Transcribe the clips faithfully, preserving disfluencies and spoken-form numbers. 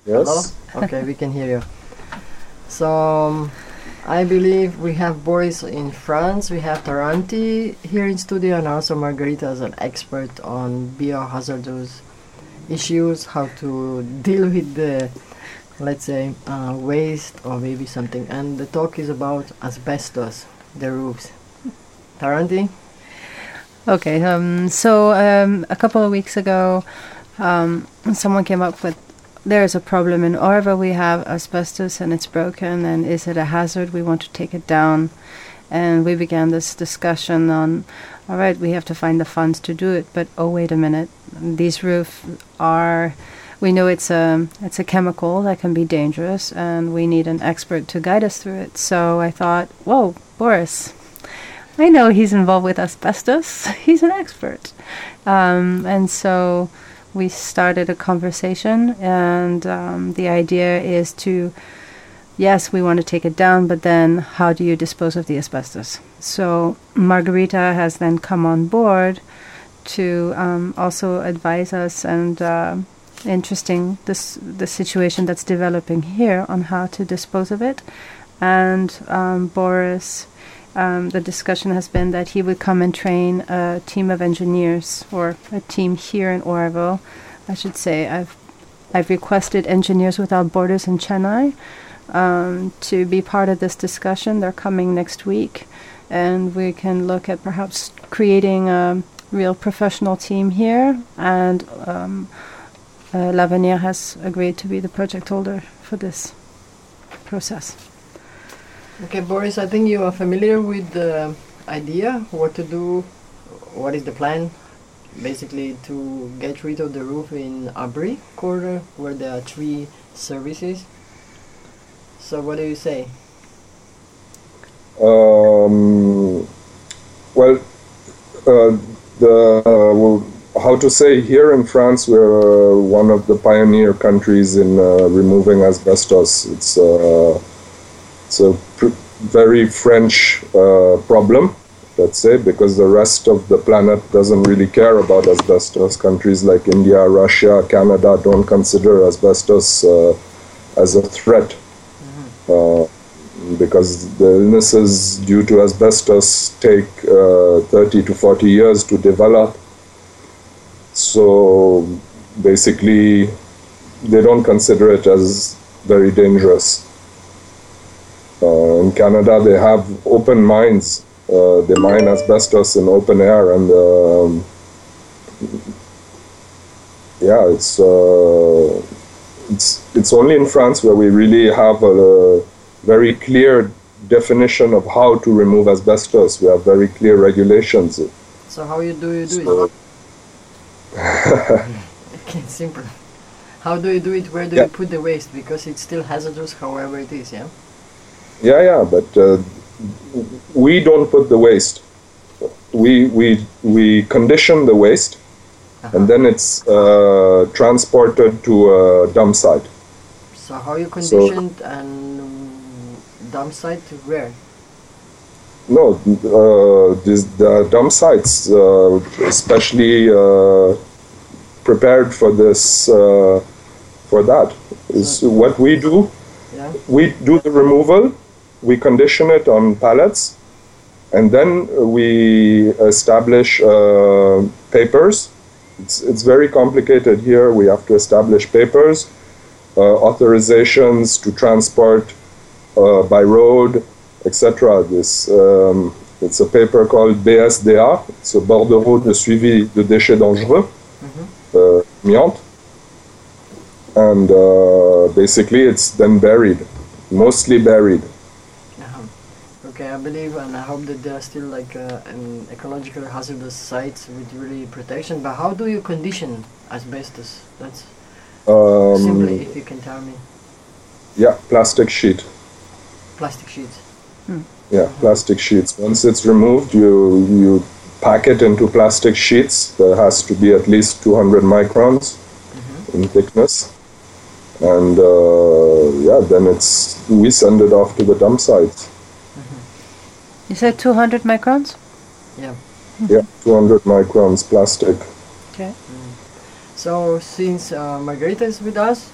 Yes. Hello? Okay, we can hear you. So, um, I believe we have Boris in France, we have Taranti here in studio, and also Margarita as an expert on biohazardous issues, how to deal with the, let's say, uh, waste or maybe something. And the talk is about asbestos, the roofs. Taranti? Okay, um, so um, a couple of weeks ago, um, someone came up with, there is a problem in Orva, we have asbestos and it's broken, and is it a hazard? We want to take it down. And we began this discussion on, all right, we have to find the funds to do it, but oh, wait a minute, these roofs are, we know it's a, it's a chemical that can be dangerous, and we need an expert to guide us through it. So I thought, whoa, Boris, I know he's involved with asbestos. He's an expert. Um, and so we started a conversation, and um, the idea is to, yes, we want to take it down, but then how do you dispose of the asbestos? So Margarita has then come on board to um, also advise us, and uh, interesting, this the situation that's developing here on how to dispose of it. And um, Boris, Um, the discussion has been that he would come and train a team of engineers, or a team here in Oroville. I should say I've I've requested Engineers Without Borders in Chennai um, to be part of this discussion. They're coming next week, and we can look at perhaps creating a real professional team here. And um, uh, L'Avenir has agreed to be the project holder for this process. Okay, Boris, I think you are familiar with the idea, what to do, what is the plan, basically to get rid of the roof in Abri quarter, where there are three services. So what do you say? Um, well, uh, the uh, well, how to say, here in France, we're uh, one of the pioneer countries in uh, removing asbestos. It's uh, It's a pr- very French uh, problem, let's say, because the rest of the planet doesn't really care about asbestos. Countries like India, Russia, Canada don't consider asbestos uh, as a threat, mm-hmm. uh, because the illnesses due to asbestos take uh, thirty to forty years to develop. So basically, they don't consider it as very dangerous. Uh, in Canada, they have open mines. Uh, they mine asbestos in open air, and um, yeah, it's uh, it's it's only in France where we really have a, a very clear definition of how to remove asbestos. We have very clear regulations. So how you do you do so it? Okay, simple. How do you do it? Where do yeah. you put the waste? Because it's still hazardous, however it is, yeah. Yeah, yeah, but uh, we don't put the waste. We we we condition the waste, uh-huh. and then it's uh, transported to a dump site. So how you conditioned so, and dump site to where? No, uh, this, the dump sites, uh, especially uh, prepared for this, uh, for that. Is so, what we do. Yeah. We do the removal. We condition it on pallets, and then we establish uh, papers. It's, it's very complicated here. We have to establish papers, uh, authorizations to transport uh, by road, et cetera. This um, it's a paper called B S D A. It's a bordereau de suivi de déchets dangereux, mm-hmm. uh, amiante, and uh, basically it's then buried, mostly buried. Okay, I believe and I hope that there are still like uh, an ecological hazardous sites with really protection. But how do you condition asbestos? That's um, simply, if you can tell me. Yeah, plastic sheet. Plastic sheets. Hmm. Yeah, mm-hmm. plastic sheets. Once it's removed, you you pack it into plastic sheets. That has to be at least two hundred microns mm-hmm. in thickness, and uh, yeah, then it's we send it off to the dump sites. You said two hundred microns? Yeah. Yeah, two hundred microns plastic. Okay. Mm. So since uh, Margarita is with us,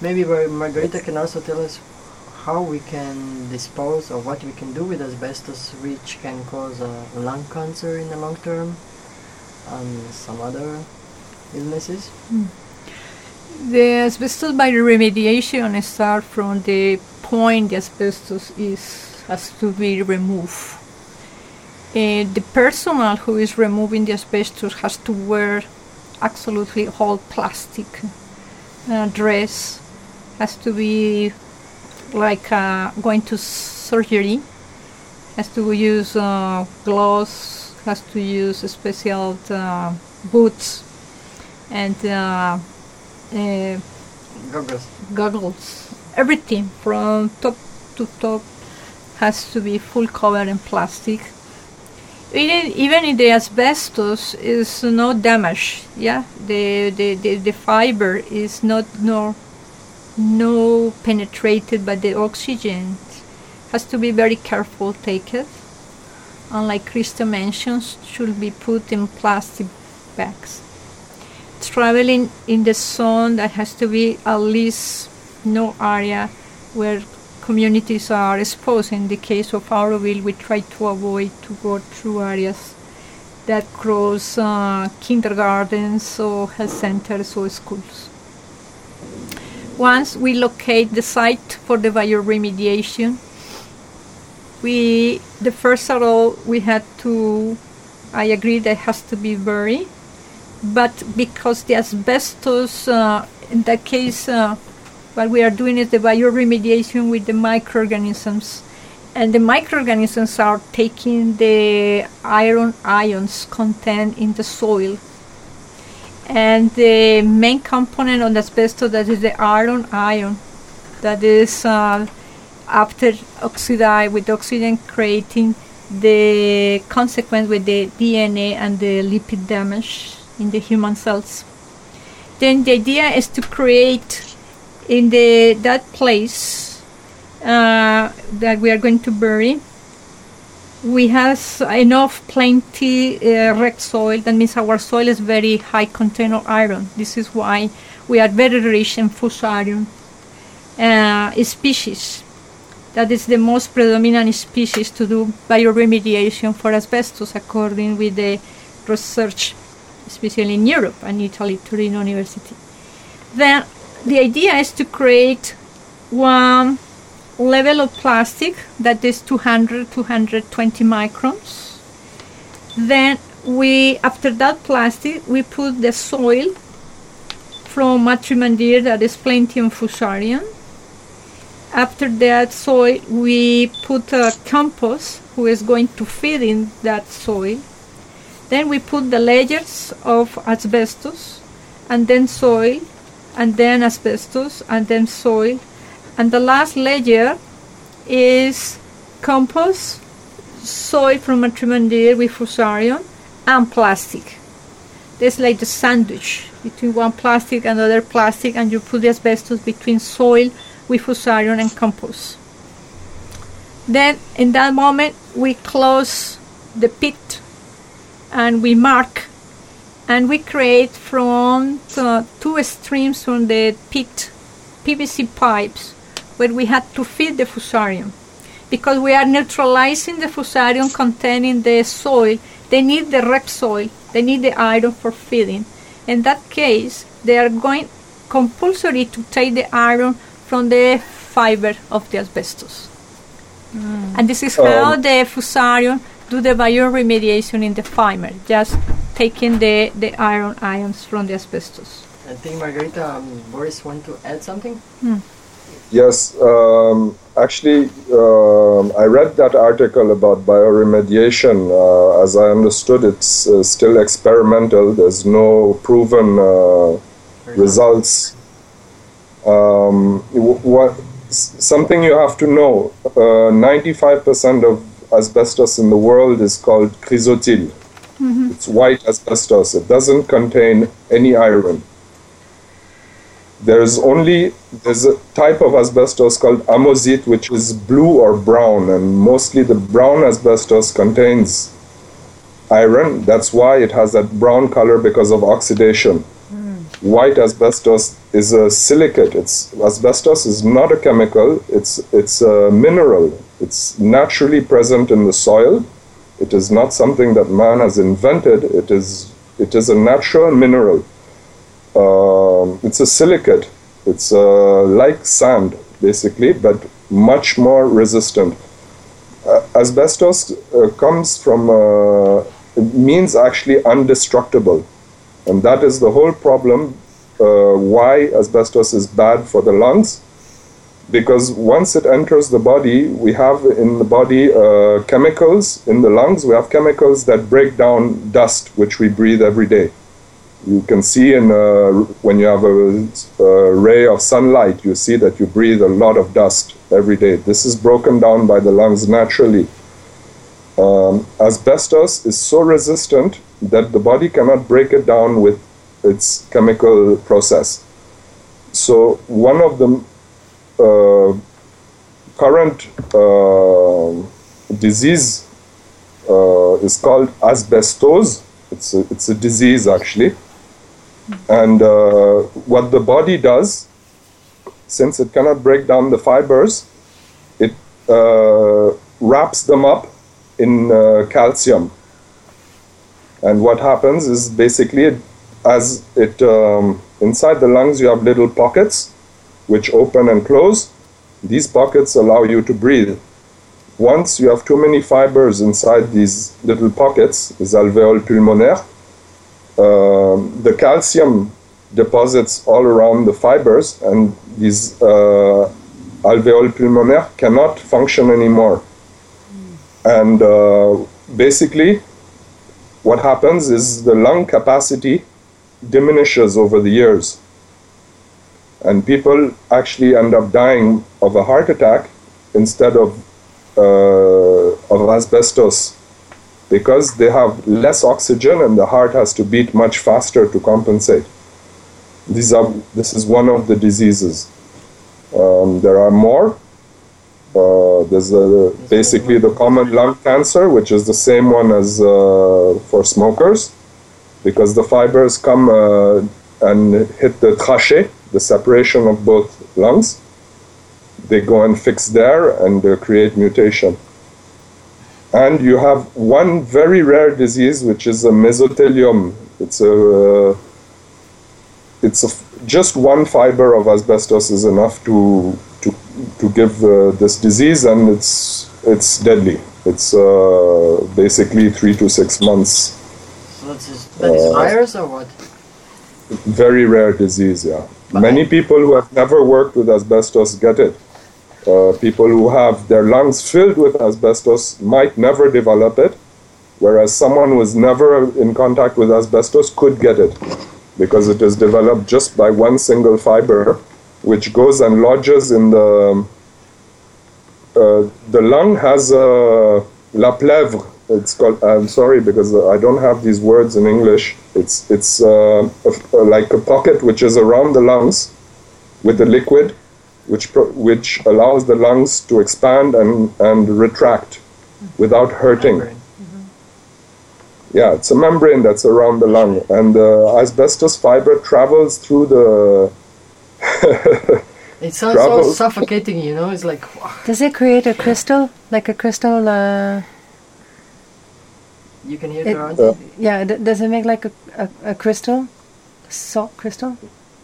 Maybe Margarita can also tell us how we can dispose or what we can do with asbestos, which can cause uh, lung cancer in the long term and some other illnesses. Mm. The asbestos bioremediation starts from the point the asbestos is has to be removed. Uh, the personnel who is removing the asbestos has to wear absolutely all plastic uh, dress, has to be like uh, going to surgery, has to use uh, gloves, has to use special uh, boots and uh, uh, goggles. goggles. Everything from top to top has to be full covered in plastic. Even, even if the asbestos is no damage, yeah, the, the, the, the fiber is not no no penetrated by the oxygen. Has to be very careful taken. And like Krista mentioned, should be put in plastic bags. Traveling in the sun, that has to be at least no area where communities are exposed. In the case of Auroville, we try to avoid to go through areas that cross uh, kindergartens or health centers or schools. Once we locate the site for the bioremediation, we, the first of all, we had to, I agree that it has to be buried, but because the asbestos, uh, in that case, uh, what we are doing is the bioremediation with the microorganisms, and the microorganisms are taking the iron ions contained in the soil. And the main component of the asbestos, that is the iron ion, that is uh, after oxidize with oxygen, creating the consequence with the D N A and the lipid damage in the human cells. Then the idea is to create in the that place uh, that we are going to bury, we have enough plenty uh, red soil. That means our soil is very high content of iron. This is why we are very rich in fusarium uh, species. That is the most predominant species to do bioremediation for asbestos, according with the research, especially in Europe and Italy, Turin University. Then the idea is to create one level of plastic that is two hundred to two hundred twenty microns. Then we, after that plastic, we put the soil from Matrimandir that is plenty of fusarium. After that soil, we put a compost who is going to feed in that soil. Then we put the layers of asbestos, and then soil, and then asbestos, and then soil. And the last layer is compost, soil from Matrimandir with fusarium, and plastic. This is like the sandwich between one plastic and another plastic, and you put the asbestos between soil with fusarium and compost. Then in that moment we close the pit and we mark, and we create from uh, two streams from the pit P V C pipes where we had to feed the fusarium, because we are neutralizing the fusarium containing the soil. They need the red soil, they need the iron for feeding. In that case, they are going compulsory to take the iron from the fiber of the asbestos. Mm. And this is how um, the fusarium do the bioremediation in the fiber, just taking the, the iron ions from the asbestos. I think Margarita, um, Boris want to add something? Hmm. Yes, um, actually, uh, I read that article about bioremediation. Uh, as I understood, it's uh, still experimental. There's no proven uh, results. Um, what, something you have to know, uh, ninety-five percent of asbestos in the world is called chrysotile. Mm-hmm. It's white asbestos. It doesn't contain any iron. There's only, there's a type of asbestos called amosite, which is blue or brown, and mostly the brown asbestos contains iron. That's why it has that brown color, because of oxidation. Mm. white asbestos is a silicate. It's asbestos is not a chemical. It's it's a mineral. It's naturally present in the soil. It is not something that man has invented. It is it is a natural mineral. Um, it's a silicate. It's uh, like sand, basically, but much more resistant. Uh, asbestos uh, comes from, uh, it means actually indestructible. And that is the whole problem, uh, why asbestos is bad for the lungs. Because once it enters the body, we have in the body uh, chemicals, in the lungs, we have chemicals that break down dust, which we breathe every day. You can see in uh, when you have a, a ray of sunlight, you see that you breathe a lot of dust every day. This is broken down by the lungs naturally. Um, asbestos is so resistant that the body cannot break it down with its chemical process. So one of the uh, current uh, disease uh, is called asbestose. It's a, it's a disease actually. And uh, what the body does, since it cannot break down the fibers, it uh, wraps them up in uh, calcium. And what happens is basically, it, as it um, inside the lungs you have little pockets which open and close. These pockets allow you to breathe. Once you have too many fibers inside these little pockets, les alvéoles pulmonaires, Uh, the calcium deposits all around the fibers, and these uh, alvéoles pulmonaires cannot function anymore. Mm. And uh, basically, what happens is the lung capacity diminishes over the years. And people actually end up dying of a heart attack instead of, uh, of asbestos, because they have less oxygen and the heart has to beat much faster to compensate. These are, this is one of the diseases. Um, there are more. Uh, there's a, basically the common lung cancer, which is the same one as uh, for smokers, because the fibers come uh, and hit the trachée, the separation of both lungs. They go and fix there and uh, create mutation. And you have one very rare disease, which is a mesothelioma. It's a, uh, it's a, just one fiber of asbestos is enough to to to give uh, this disease, and it's it's deadly. It's uh, basically three to six months. So that's just, that is uh, virus or what? Very rare disease, yeah. But many people who have never worked with asbestos get it. Uh, people who have their lungs filled with asbestos might never develop it, whereas someone who was never in contact with asbestos could get it, because it is developed just by one single fiber, which goes and lodges in the... Uh, the lung has a la plèvre. It's called, I'm sorry, because I don't have these words in English. It's, it's uh, a, like a pocket which is around the lungs with a liquid, which pro which allows the lungs to expand and, and retract without hurting. Mm-hmm. Yeah, it's a membrane that's around the lung, and the asbestos fiber travels through the... It sounds travels. so suffocating, you know, it's like... Does it create a crystal? Like a crystal... Uh, you can hear it, it uh, Yeah, d does it make like a, a, a crystal? Salt crystal?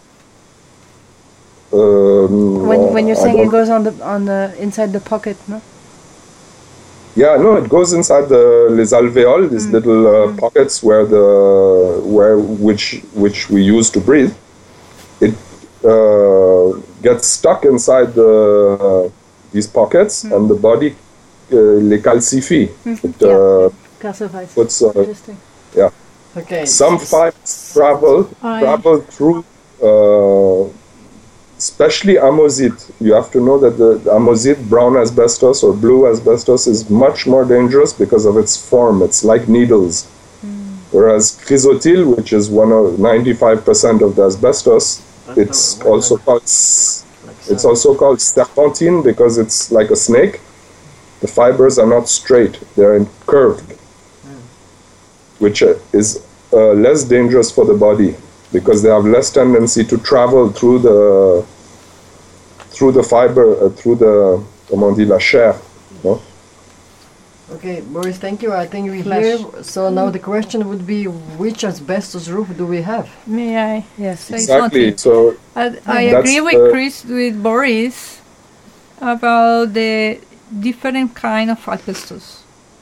Um, when when you're saying it goes on the on the inside the pocket, no? Yeah, no, it goes inside the les alvéoles, these mm. little uh, mm. pockets where the where which which we use to breathe. It uh, gets stuck inside the uh, these pockets, mm. and the body uh, les calcifie. Mm-hmm. It uh, yeah. puts uh, Interesting. Yeah. Okay. Some fibers travel I travel through. Uh, Especially amosite. You have to know that the amosite, brown asbestos or blue asbestos, is much more dangerous because of its form. It's like needles. Mm. Whereas chrysotyl, which is one of ninety-five percent of the asbestos, That's it's also like, called like it's also called serpentine because it's like a snake. The fibers are not straight; they're curved, mm. which is uh, less dangerous for the body. because they have less tendency to travel through the through the fiber, uh, through the, comment on dit, la chair. No? Okay, Boris, thank you. I think we Flash. hear. So now the question would be, which asbestos roof do we have? May I? Yes. say Exactly. something? So I, I That's agree with the- Chris, with Boris, about the different kind of asbestos.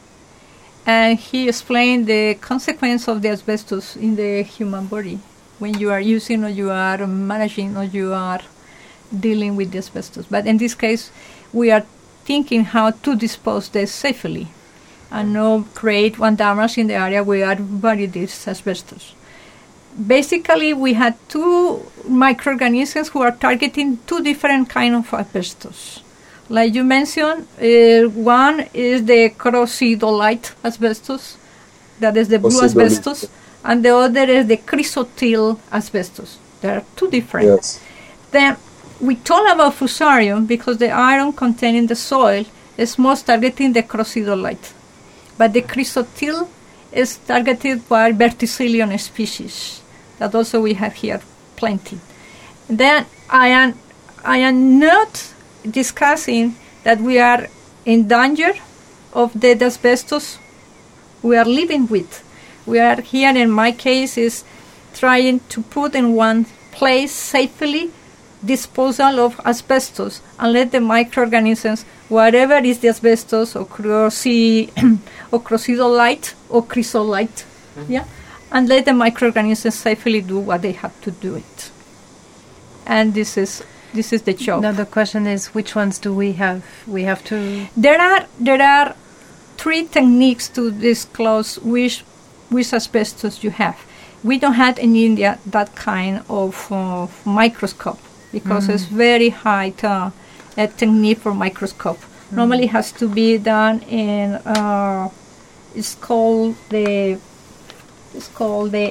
And he explained the consequence of the asbestos in the human body when you are using or you are managing or you are dealing with the asbestos. But in this case, we are thinking how to dispose this safely and not create one damage in the area where are buried this asbestos. Basically, we had two microorganisms who are targeting two different kind of asbestos. Like you mentioned, uh, one is the crocidolite asbestos, that is the blue Crocidolite. asbestos, and the other is the chrysotyl asbestos. There are two different. yes, Then we talk about fusarium because the iron contained in the soil is most targeting the crocidolite, but the chrysotyl is targeted by verticillium species that also we have here plenty. Then I am I am not discussing that we are in danger of the asbestos we are living with. We are here, in my case, is trying to put in one place safely disposal of asbestos and let the microorganisms, whatever is the asbestos or croci or crocidolite or chrysolite, mm-hmm. yeah, and let the microorganisms safely do what they have to do it. And this is this is the job. Now the question is, which ones do we have? We have to. There are there are three techniques to disclose which which asbestos you have. We don't have in India that kind of uh, microscope because mm. it's very high uh, a technique for microscope. Mm. Normally, it has to be done in. Uh, it's called the. It's called the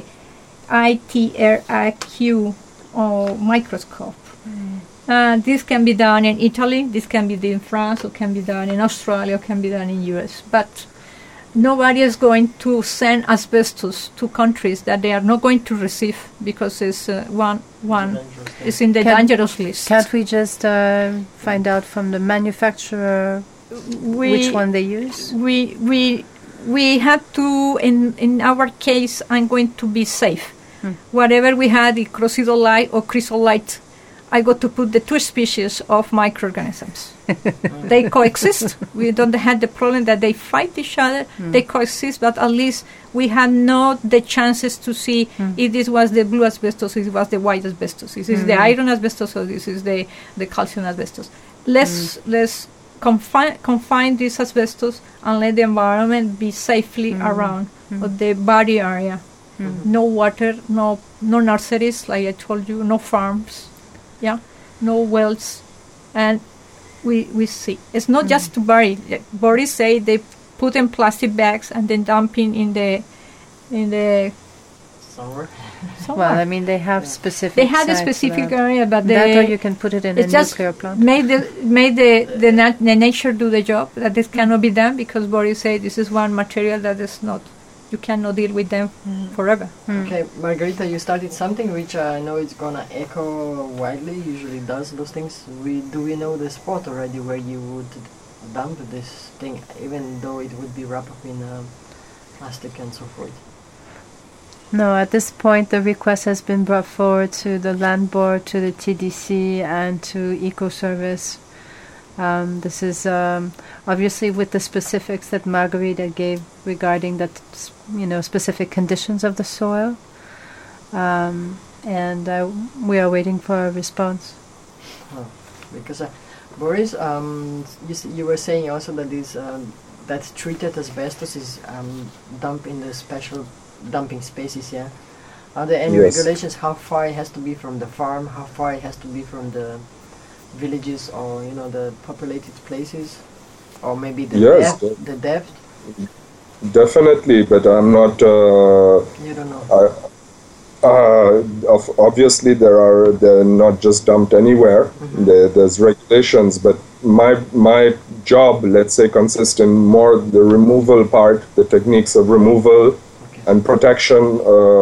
I T R I Q uh, microscope. Mm. Uh, this can be done in Italy, this can be done in France, or can be done in Australia, or can be done in U S. But nobody is going to send asbestos to countries that they are not going to receive because it's uh, one one is in the Can, dangerous list. Can't we just uh, find out from the manufacturer we, which one they use? We we we had to. In in our case, I'm going to be safe. Hmm. Whatever we had, the crocidolite or chrysolite, I got to put the two species of microorganisms. They coexist. We don't have the problem that they fight each other. Mm. They coexist, but at least we had not the chances to see mm. if this was the blue asbestos, if it was the white asbestos, if this is mm. the iron asbestos, or this is the, the calcium asbestos. Let's, mm. let's confine, confine this asbestos and let the environment be safely mm. around mm. of the body area. Mm. No water, no no nurseries, like I told you, no farms. Yeah, no wells, and we we see it's not mm. just to bury. Boris say they put in plastic bags and then dumping in the in the somewhere. Well, I mean they have yeah. specific. They had a specific area, but that they, or you can put it in a nuclear plant. Made the made the the, nat- the nature do the job. That this cannot be done because Boris say this is one material that is not. You cannot deal with them mm. forever. Mm. Okay, Margarita, you started something which I know it's gonna echo widely. Usually does those things. We do we know the spot already where you would dump this thing, even though it would be wrapped up in um, plastic and so forth? No, at this point the request has been brought forward to the Land Board, to the T D C, and to Ecoservice. Um, this is um, obviously with the specifics that Margarita gave regarding that, you know, specific conditions of the soil, um, and uh, we are waiting for a response. Oh, because uh, Boris, um, you, s- you were saying also that this um, that treated asbestos is um, dumped in the special dumping spaces. Yeah, are there any Yes. regulations how far it has to be from the farm? How far it has to be from the villages or you know the populated places, or maybe the Yes, depth? The depth. definitely, but I'm not. Uh, You don't know. I, uh, of, obviously, there are they're not just dumped anywhere. Mhm. There, there's regulations, but my my job, let's say, consists in more the removal part, the techniques of removal Okay. and protection uh,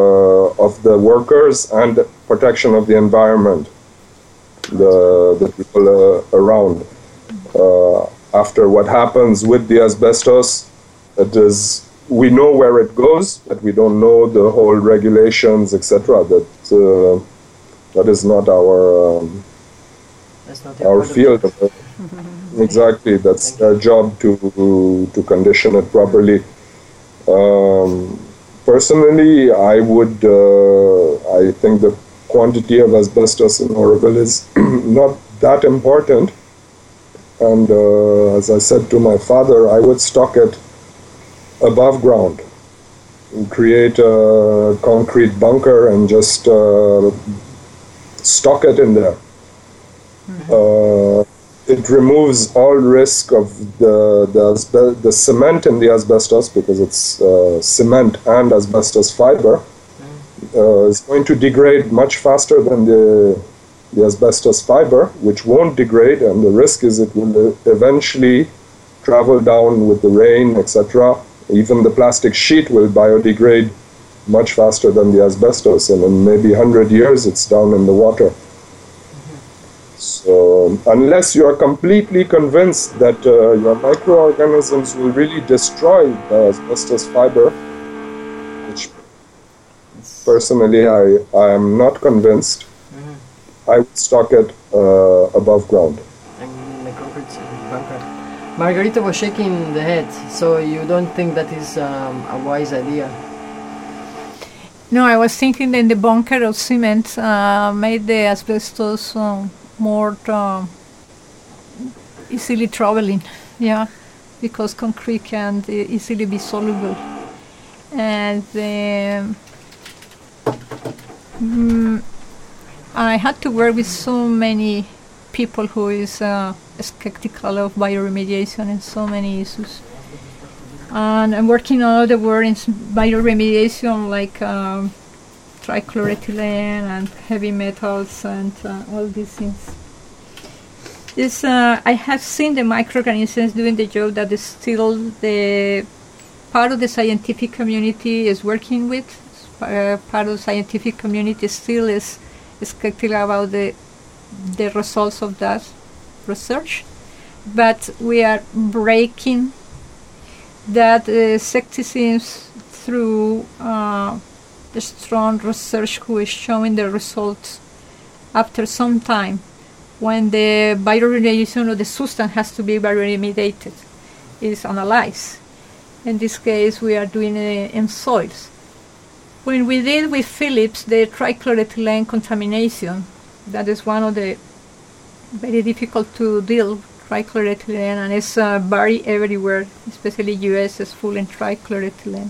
uh, of the workers and protection of the environment, the, the people uh, around. Uh, after what happens with the asbestos, it is, we know where it goes, but we don't know the whole regulations, et cetera. That uh, that is not our um, That's not our field. Exactly, that's their job to to condition it properly. Um, personally, I would, uh, I think the quantity of asbestos in Oroville is not that important. And uh, as I said to my father, I would stock it above ground and create a concrete bunker and just uh, stock it in there. Mm-hmm. Uh, it removes all risk of the the, asbe- the cement in the asbestos, because it's uh, cement and asbestos fiber. Mm-hmm. uh, is going to degrade much faster than the the asbestos fiber, which won't degrade, and the risk is it will eventually travel down with the rain, et cetera. Even the plastic sheet will biodegrade much faster than the asbestos, and in maybe one hundred years it's down in the water. Mm-hmm. So unless you are completely convinced that uh, your microorganisms will really destroy the asbestos fiber, which personally I, I am not convinced, I would stock it uh, above ground. In the concrete bunker. Margarita was shaking the head, so you don't think that is um, a wise idea? No, I was thinking that the bunker of cement uh, made the asbestos uh, more uh, easily traveling, yeah, because concrete can uh, easily be soluble. And um, mm, I had to work with so many people who is uh, skeptical of bioremediation and so many issues. And I'm working all over the world in bioremediation, like um, trichloroethylene and heavy metals and uh, all these things. This, uh, I have seen the microorganisms doing the job that is still the part of the scientific community is working with. Uh, part of the scientific community still is skeptical about the the results of that research, but we are breaking that uh, skepticism through uh, the strong research who is showing the results after some time, when the bioremediation of the substance has to be bioremediated, is analyzed. In this case, we are doing it in soils. When we did with Philips the trichloroethylene contamination, that is one of the very difficult to deal trichloroethylene, and it's uh, very everywhere, especially U S is full in trichloroethylene.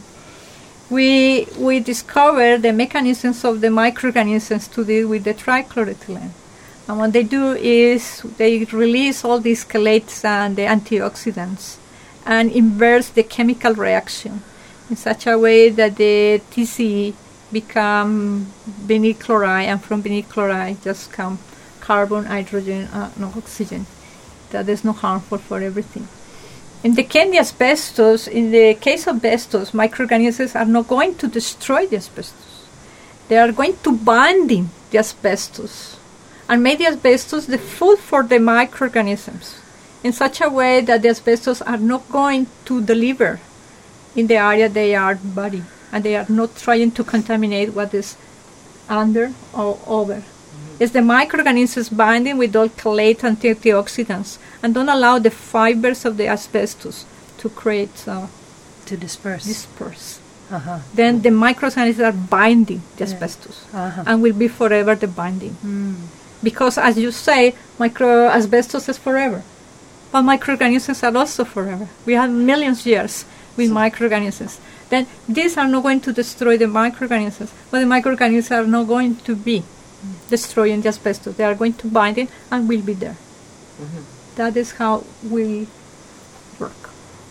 We we discovered the mechanisms of the microorganisms to deal with the trichloroethylene, and what they do is they release all the chelates and the antioxidants, and inverse the chemical reaction in such a way that the T C E become vinyl chloride, and from vinyl chloride just come carbon, hydrogen, uh, no oxygen. That is not harmful for everything. In the case of asbestos, in the case of asbestos, microorganisms are not going to destroy the asbestos. They are going to bind in the asbestos and make the asbestos the food for the microorganisms in such a way that the asbestos are not going to deliver in the area they are body, and they are not trying to contaminate what is under or over. Mm-hmm. It's the microorganisms binding with all chelate and antioxidants and don't allow the fibers of the asbestos to create uh, to disperse. disperse. Uh-huh. Then the microorganisms are binding the Yeah. asbestos Uh-huh. and will be forever the binding. Mm. Because as you say, micro asbestos is forever. But microorganisms are also forever. We have millions of years with so. microorganisms. Then these are not going to destroy the microorganisms, but the microorganisms are not going to be mm. destroying the asbestos. They are going to bind it and will be there. Mm-hmm. That is how we work.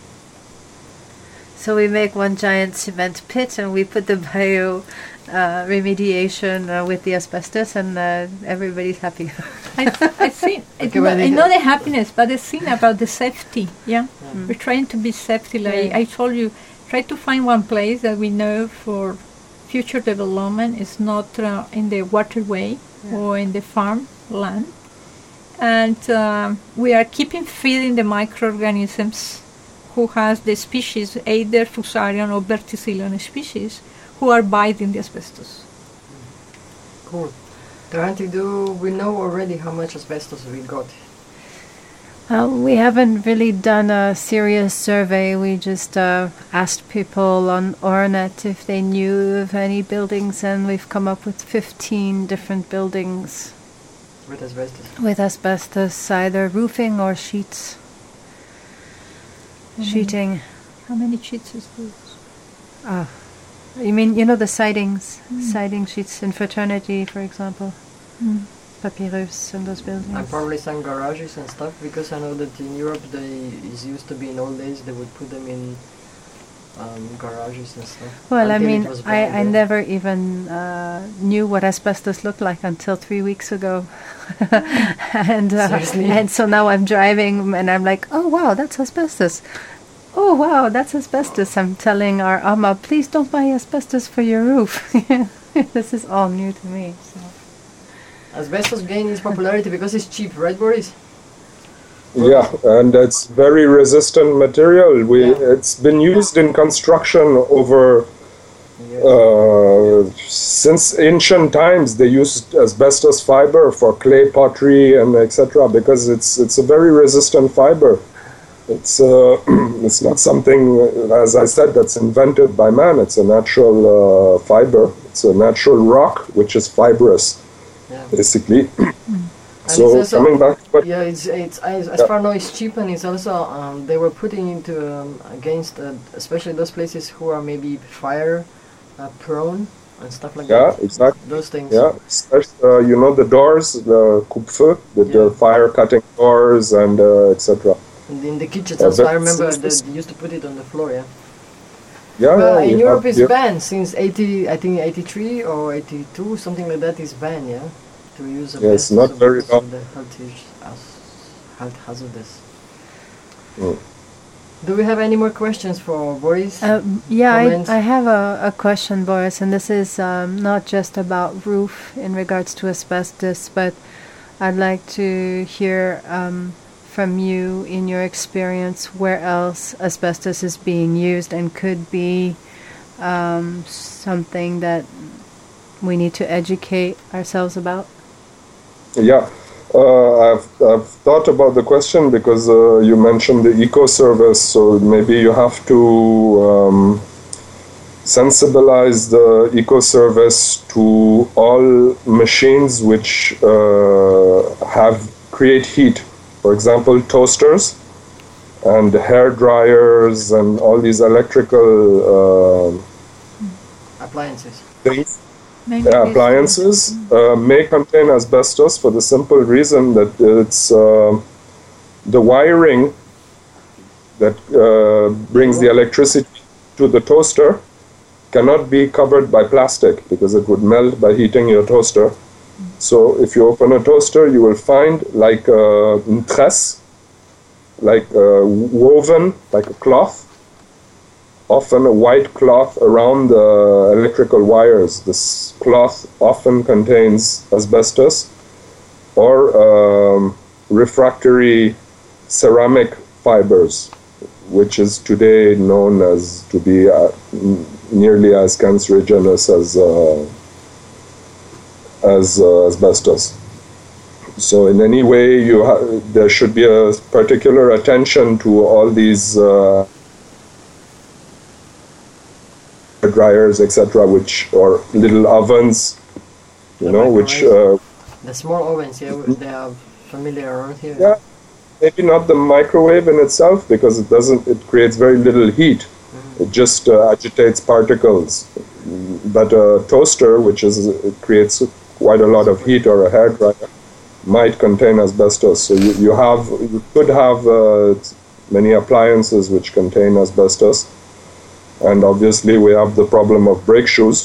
So we make one giant cement pit and we put the bio uh, remediation uh, with the asbestos, and uh, everybody's happy. I, I think Okay, I, well, I know the happiness, but the thing about the safety. Yeah, Mm. we're trying to be safety. Like Yeah. I told you, try to find one place that we know for future development is not uh, in the waterway Yeah. or in the farm land. And uh, we are keeping feeding the microorganisms who has the species, either Fusarium or Verticillium species, who are biting the asbestos. Cool. Taranti, do we know already how much asbestos we got? Uh, we haven't really done a serious survey. We just uh, asked people on Ornet if they knew of any buildings, and we've come up with fifteen different buildings With asbestos. with asbestos, either roofing or sheets. Mhm. Sheeting. How many sheets is this? Ah, you mean, you know, the sidings, Mm. siding sheets in fraternity, for example, Mm. papyrus and those buildings. And probably some garages and stuff, because I know that in Europe they it used to be in old days they would put them in um, garages and stuff. Well, I until it mean, was I, banned, I yeah. never even uh, knew what asbestos looked like until three weeks ago. and uh, Seriously? and so now I'm driving and I'm like, oh, wow, that's asbestos. Oh, wow, that's asbestos. I'm telling our Amma, please don't buy asbestos for your roof. This is all new to me. So. Asbestos gained its popularity because it's cheap, right, Boris? Yeah, and it's very resistant material. We Yeah. It's been used in construction over Yes. uh, since ancient times. They used asbestos fiber for clay pottery and et cetera because it's it's a very resistant fiber. It's uh, it's not something, as I said, that's invented by man. It's a natural uh, fiber. It's a natural rock which is fibrous, Yeah. basically. And So it's also- coming back to what Yeah, it's it's as, as Yeah. far now it's cheap, and it's also um, they were putting into um, against uh, especially those places who are maybe fire uh, prone and stuff like yeah, that. exactly. Those things. Yeah, especially, uh, you know the doors, the coupe-feu, the, the Yeah. fire cutting doors, and uh, et cetera. And in the kitchens, Yeah, also, I but remember since they this- they used to put it on the floor. Yeah. Yeah, Well, yeah, in you Europe have- it's you- banned since eighty, I think eighty-three or eighty-two, something like that is banned. Yeah, to use Yeah, it's asbestos not very because of long. the health is- as- health hazardous. Mm. Do we have any more questions for Boris? Um, yeah, I, Comments? I have a, a question, Boris, and this is um, not just about roof in regards to asbestos, but I'd like to hear um, from you, in your experience, where else asbestos is being used and could be um, something that we need to educate ourselves about. Yeah, uh, I've, I've thought about the question because uh, you mentioned the eco-service, so maybe you have to um, sensibilize the eco-service to all machines which uh, have create heat. For example, toasters and hair dryers and all these electrical uh, Appliances. things. Maybe Yeah, this- appliances uh, may contain asbestos for the simple reason that it's uh, the wiring that uh, brings the electricity to the toaster cannot be covered by plastic because it would melt by heating your toaster. So if you open a toaster, you will find like a tresse, like uh, woven, like a cloth, often a white cloth around the electrical wires. This cloth often contains asbestos or um, refractory ceramic fibers, which is today known as to be uh, n- nearly as cancerogenious as uh, as uh, asbestos. So in any way, you ha- there should be a particular attention to all these uh, dryers, et cetera, which or little ovens, you The know, which microwaves. uh, The small ovens, yeah, they are familiar around here. yeah, maybe not the microwave in itself because it doesn't. It creates very little heat. It just uh, agitates particles. But a toaster, which is it creates quite a lot of heat, or a hairdryer, might contain asbestos. So you, you have you could have uh, many appliances which contain asbestos, and obviously we have the problem of brake shoes.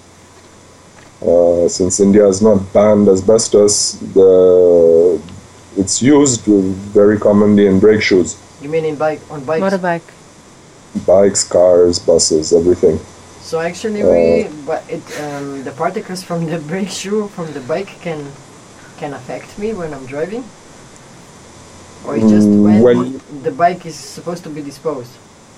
Uh, since India has not banned asbestos, the it's used very commonly in brake shoes, You mean in bike on bikes? Motorbike. bikes, cars, buses, everything. So actually, we but it um, the particles from the brake shoe from the bike can can affect me when I'm driving, or it's just Mm, when, when- the bike is supposed to be disposed.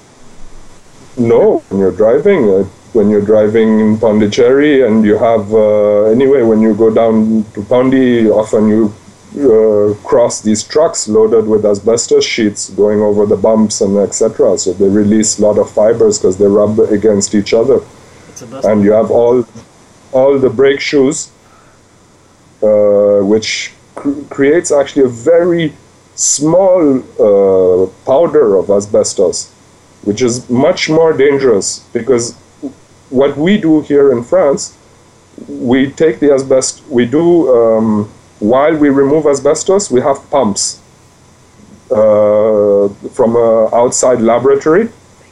No, when you're driving, uh, when you're driving in Pondicherry, and you have uh, anyway, when you go down to Pondi, often you uh, cross these trucks loaded with asbestos sheets going over the bumps and et cetera. So they release a lot of fibers because they rub against each other, It's a dust. and you have all all the brake shoes, uh, which cr- creates actually a very small uh, powder of asbestos, which is much more dangerous, because what we do here in France, we take the asbestos, we do, um, while we remove asbestos, we have pumps uh, from an outside laboratory,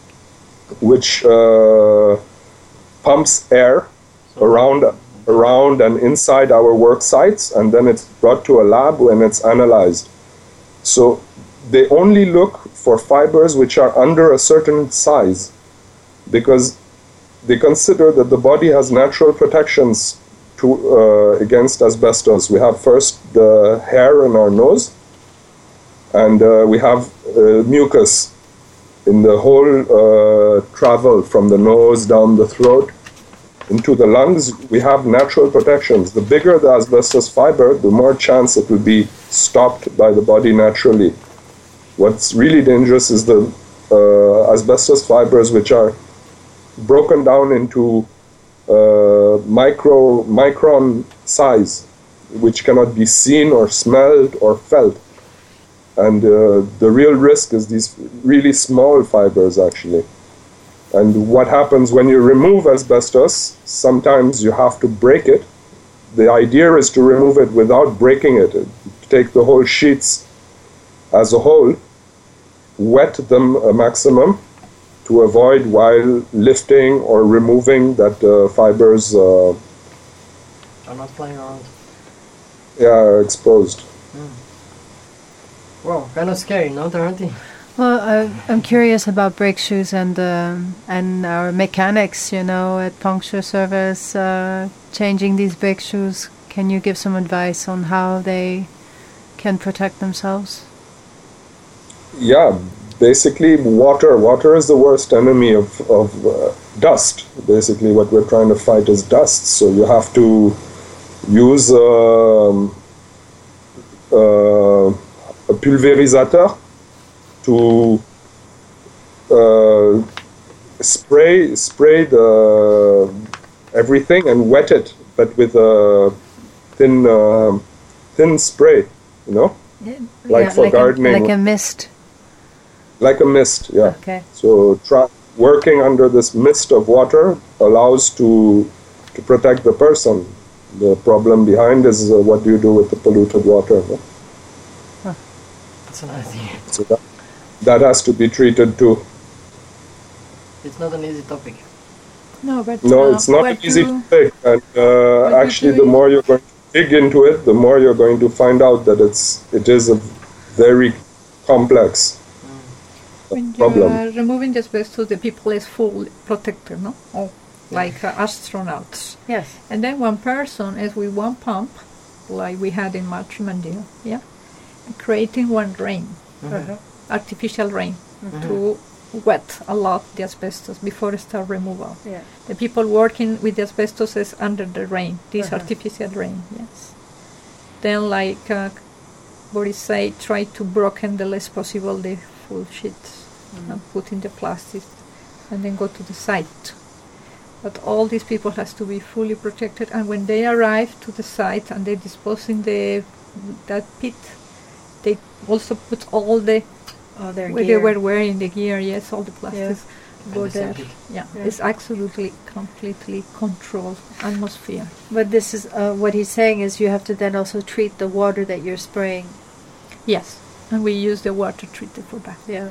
which uh, pumps air around, around and inside our work sites, and then it's brought to a lab and it's analyzed. So they only look for fibers which are under a certain size, because they consider that the body has natural protections to, uh, against asbestos. We have first the hair in our nose, and uh, we have uh, mucus in the whole uh, travel from the nose down the throat into the lungs. We have natural protections. The bigger the asbestos fiber, the more chance it will be stopped by the body naturally. What's really dangerous is the uh, asbestos fibers, which are broken down into uh, micro micron size, which cannot be seen or smelled or felt. And uh, the real risk is these really small fibers, actually. And what happens when you remove asbestos, sometimes you have to break it. The idea is to remove it without breaking it. Take the whole sheets as a whole, wet them a maximum to avoid, while lifting or removing, that uh, fibers uh, are not flying around. yeah, are exposed. Wow, kind of scary, no, Taranti? Well, I, I'm curious about brake shoes and um, and our mechanics, you know, at puncture service, uh, changing these brake shoes. Can you give some advice on how they can protect themselves? Yeah, basically water. Water is the worst enemy of, of uh, dust. Basically what we're trying to fight is dust. So you have to use um, uh, a pulvérisateur to uh, spray spray the everything and wet it, but with a thin uh, thin spray, you know, like Yeah, for like gardening, a, like a mist. like a mist. Yeah. Okay. So try, working under this mist of water allows to to protect the person. The problem behind is uh, what do you do with the polluted water? No? That's another thing. So that, that has to be treated too. It's not an easy topic. No, but No, uh, it's not what easy you- to take. And uh, you actually, do the is- more you're going to dig into it, the more you're going to find out that it's it is a very complex When you problem. are removing the asbestos, the people is full protected, no? Oh, like uh, astronauts. Yes. And then one person is with one pump, like we had in Marchimandil, yeah, creating one rain, artificial rain, to wet a lot the asbestos before it start removal. Yeah. The people working with the asbestos is under the rain, this Uh-huh. artificial rain, yes. Then, like uh, Boris say, try to broken the less possible the full sheets and put in the plastic, and then go to the site. But all these people has to be fully protected, and when they arrive to the site and they dispose in the that pit, they also put all the Oh, their where gear. they were wearing the gear, yes, all the plastics go And the there. septic. Yeah. Yeah. It's absolutely, completely controlled atmosphere. But this is uh, what he's saying is you have to then also treat the water that you're spraying. Yes, and we use the water treated for that. Yeah.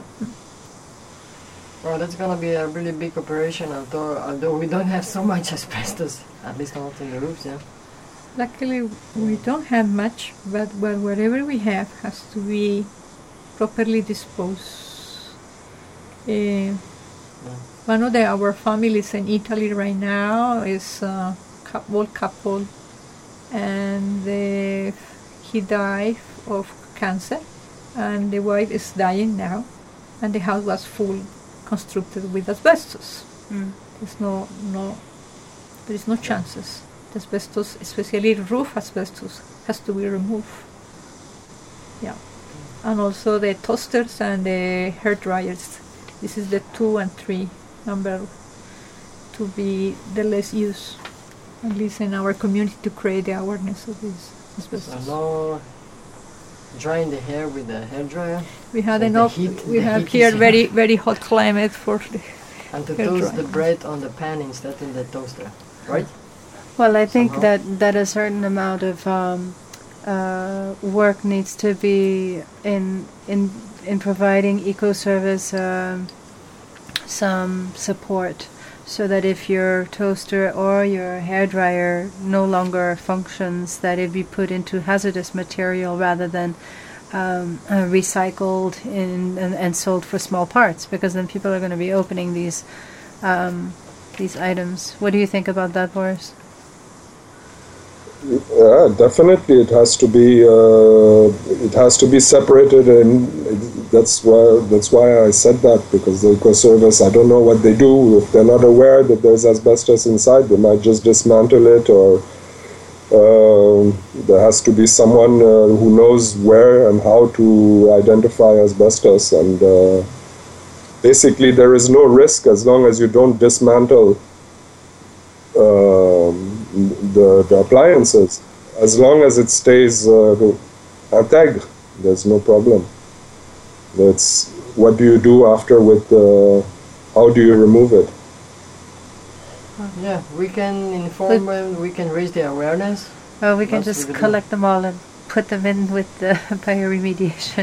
Well, that's gonna be a really big operation, although although we don't have so much asbestos, at least not in the roofs, yeah. Luckily, we don't have much, but well, whatever we have has to be properly disposed. Uh, One of the, our families in Italy right now is a old couple, and the, he died of cancer, and the wife is dying now, and the house was full constructed with asbestos. Mm. There's no no there is no chances. The asbestos, especially roof asbestos, has to be removed. Yeah, and also the toasters and the hair dryers. This is the two and three number to be the less use, at least in our community, to create the awareness of this asbestos. So no drying the hair with the hair dryer. We had So the enough. heat- we the have heat here is- very very hot climate for the And to hair toast dryer. the bread on the pan instead in the toaster, right? Well, I think Somehow. that, that a certain amount of um, uh, work needs to be in in in providing eco-service um, some support, so that if your toaster or your hairdryer no longer functions, that it be put into hazardous material rather than um, uh, recycled in, and, and sold for small parts, because then people are going to be opening these um, these items. What do you think about that, Boris? Yeah, definitely, it has to be uh, it has to be separated, and it, that's why that's why I said that, because the eco service, I don't know what they do. If they're not aware that there's asbestos inside, they might just dismantle it, or uh, there has to be someone uh, who knows where and how to identify asbestos. And uh, basically, there is no risk as long as you don't dismantle Um, the, the appliances. As long as it stays uh, intègre, there's no problem. That's what do you do after with uh, how do you remove it? Yeah, we can inform them, we can raise the awareness. Well, we can That's just what we do. collect them all and put them in with the bioremediation.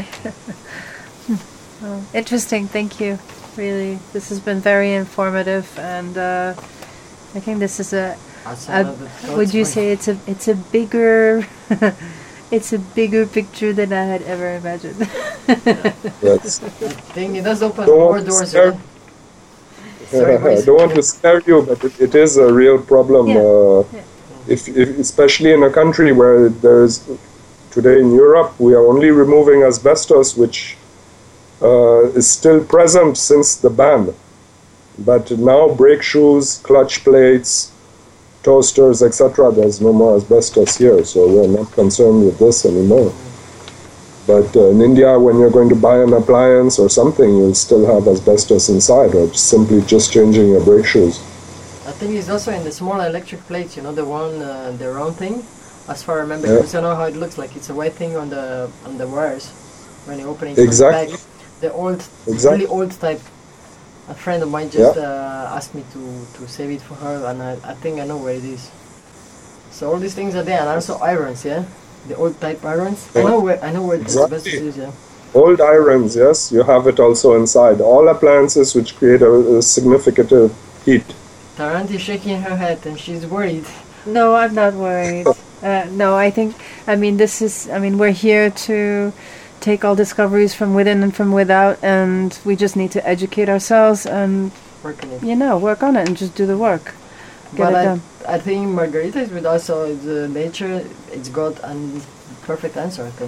Oh, interesting, thank you. Really, this has been very informative, and uh, I think this is a. That's a another thought would you point. say it's a it's a bigger, it's a bigger picture than I had ever imagined. That's, I think it does open Don't more want to doors. scare- Yeah? Sorry, I Boris. don't want to scare you, but it, it is a real problem. Yeah. Uh, Yeah. if, if, especially in a country where there's today in Europe, we are only removing asbestos, which uh, is still present since the ban. But now brake shoes, clutch plates, toasters, et cetera. There's no more asbestos here, so we're not concerned with this anymore. But uh, in India, when you're going to buy an appliance or something, you'll still have asbestos inside, or simply just changing your brake shoes. I think it's also in the small electric plates, you know, the one, uh, the round thing. As far as I remember, Yeah. because I know how it looks like. It's a white thing on the on the wires when you open it. Exactly. From the back. The old, Exactly. really old type. A friend of mine just uh, asked me to, to save it for her, and I, I think I know where it is. So all these things are there, and also irons, yeah, the old type irons. I know where I know where Exactly. asbestos is, yeah. Old irons, yes, you have it also inside. All appliances which create a, a significant uh, heat. Taranti is shaking her head, and she's worried. No, I'm not worried. Uh, no, I think, I mean, this is, I mean, we're here to take all discoveries from within and from without, and we just need to educate ourselves and, Working it. you know, work on it and just do the work. Get But it I, done. I think Margarita is with us, so the nature, it's got a perfect answer, I think.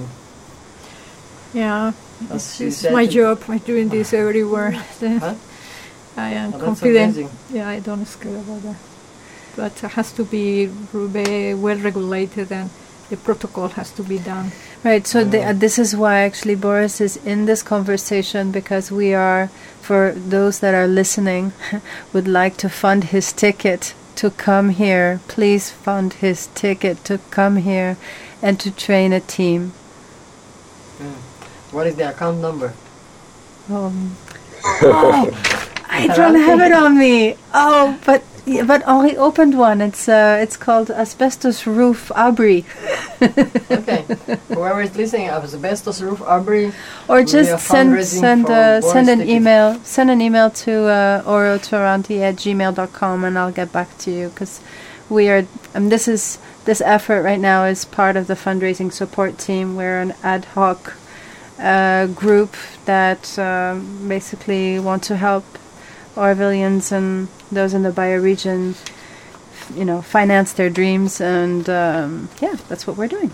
yeah. As It's, she it's said my to- job. I'm doing this everywhere. Huh? I am Oh, that's confident. amazing. Yeah, I don't scare about that. But it has to be very well regulated, and the protocol has to be done. Right, so the, uh, this is why actually Boris is in this conversation, because we are, for those that are listening, would like to fund his ticket to come here. Please fund his ticket to come here and to train a team. What is the account number? Um, oh, I don't have it on me. Oh, but yeah, but Henri opened one. It's uh, it's called Asbestos Roof Abri. Okay. Whoever is listening, Asbestos Roof Abri. Or We are just send fundraising send for uh, Boris send an tickets. email send an email to uh, orotaranti at gmail dot com, and I'll get back to you, because we are um, this is this effort right now is part of the fundraising support team. We're an ad hoc uh, group that um, basically want to help Orvillians and those in the bioregion, you know, finance their dreams, and um, yeah, that's what we're doing.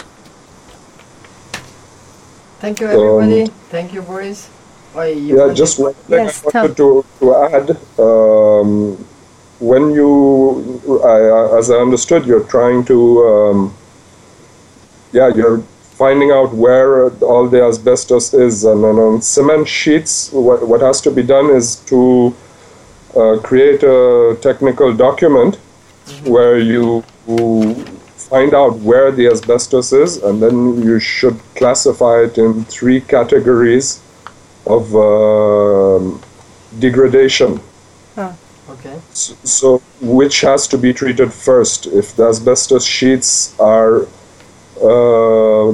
Thank you, everybody. Um, Thank you, Boris. Oh, you Yeah, wanted- just one thing Yes, I tell- wanted to, to add. Um, when you, I, I- as I understood, you're trying to, um, yeah, you're finding out where all the asbestos is. And then on cement sheets, what, what has to be done is to uh, create a technical document where you find out where the asbestos is, and then you should classify it in three categories of um degradation. Okay. S- So, which has to be treated first? If the asbestos sheets are uh,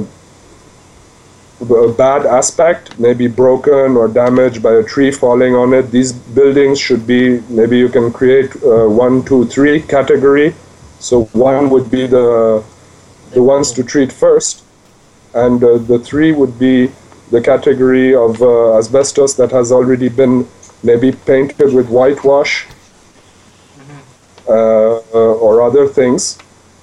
a bad aspect, maybe broken or damaged by a tree falling on it, these buildings should be, maybe you can create uh, one, two, three category. So one would be the the ones to treat first, and uh, the three would be the category of uh, asbestos that has already been maybe painted with whitewash uh, uh, or other things.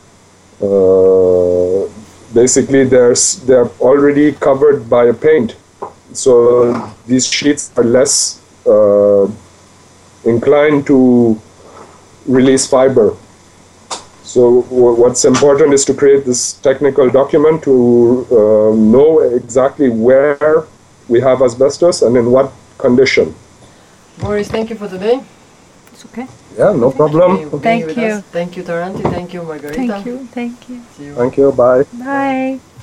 Uh, basically, there's they're already covered by a paint, so these sheets are less uh, inclined to release fiber. So w- what's important is to create this technical document to uh, know exactly where we have asbestos and in what condition. Boris, thank you for today. It's okay. Yeah, no problem. Being- being Thank with you. us. Thank you, Taranti. Thank you, Margarita. Thank you. Thank you. See you. Thank you. Bye. Bye.